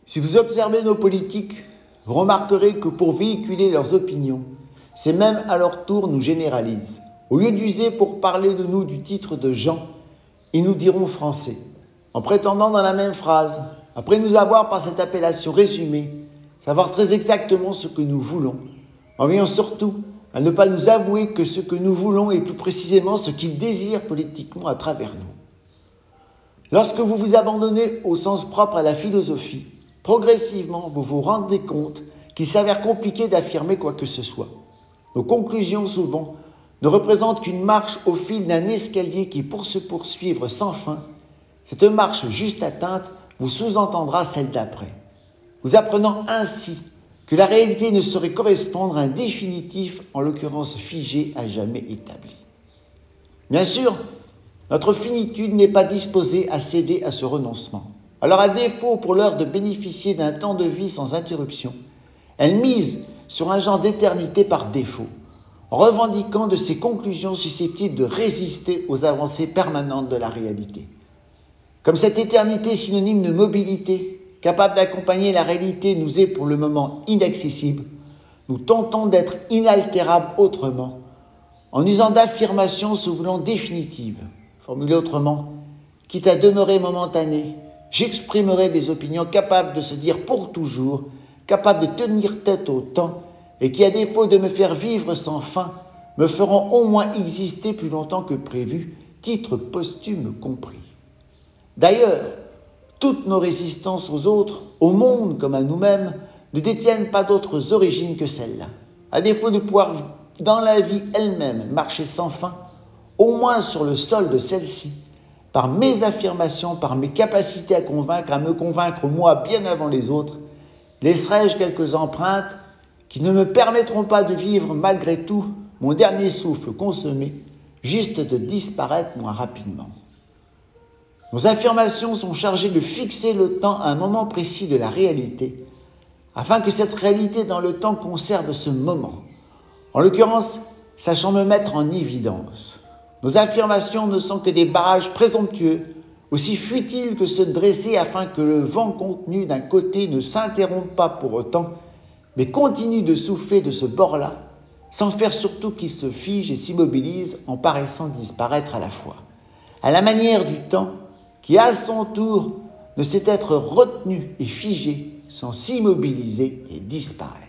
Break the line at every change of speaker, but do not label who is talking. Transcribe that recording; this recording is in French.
Si vous observez nos politiques, vous remarquerez que pour véhiculer leurs opinions, ces mêmes à leur tour nous généralisent. Au lieu d'user pour parler de nous du titre de Jean, ils nous diront français, en prétendant dans la même phrase, après nous avoir par cette appellation résumée, savoir très exactement ce que nous voulons, en veillant surtout à ne pas nous avouer que ce que nous voulons est plus précisément ce qu'ils désirent politiquement à travers nous. Lorsque vous vous abandonnez au sens propre à la philosophie, progressivement vous vous rendez compte qu'il s'avère compliqué d'affirmer quoi que ce soit. Nos conclusions, souvent, ne représentent qu'une marche au fil d'un escalier qui, pour se poursuivre sans fin, cette marche juste atteinte vous sous-entendra celle d'après, vous apprenant ainsi que la réalité ne saurait correspondre à un définitif, en l'occurrence figé, à jamais établi. Bien sûr, notre finitude n'est pas disposée à céder à ce renoncement. Alors, à défaut pour l'heure de bénéficier d'un temps de vie sans interruption, elle mise sur un genre d'éternité par défaut, en revendiquant de ces conclusions susceptibles de résister aux avancées permanentes de la réalité. Comme cette éternité synonyme de mobilité, capable d'accompagner la réalité, nous est pour le moment inaccessible, nous tentons d'être inaltérables autrement, en usant d'affirmations se voulant définitives. Formulées autrement, quitte à demeurer momentanée, j'exprimerai des opinions capables de se dire pour toujours, capables de tenir tête au temps, et qui, à défaut de me faire vivre sans fin, me feront au moins exister plus longtemps que prévu, titre posthume compris. D'ailleurs, toutes nos résistances aux autres, au monde comme à nous-mêmes, ne détiennent pas d'autres origines que celles-là. À défaut de pouvoir, dans la vie elle-même, marcher sans fin, au moins sur le sol de celle-ci, par mes affirmations, par mes capacités à me convaincre moi bien avant les autres, laisserai-je quelques empreintes qui ne me permettront pas de vivre malgré tout mon dernier souffle consommé, juste de disparaître moins rapidement. Nos affirmations sont chargées de fixer le temps à un moment précis de la réalité, afin que cette réalité dans le temps conserve ce moment, en l'occurrence, sachant me mettre en évidence. Nos affirmations ne sont que des barrages présomptueux, aussi futiles que se dresser afin que le vent contenu d'un côté ne s'interrompe pas pour autant, mais continue de souffler de ce bord-là, sans faire surtout qu'il se fige et s'immobilise en paraissant disparaître à la fois. À la manière du temps, qui à son tour ne sait être retenu et figé sans s'immobiliser et disparaître.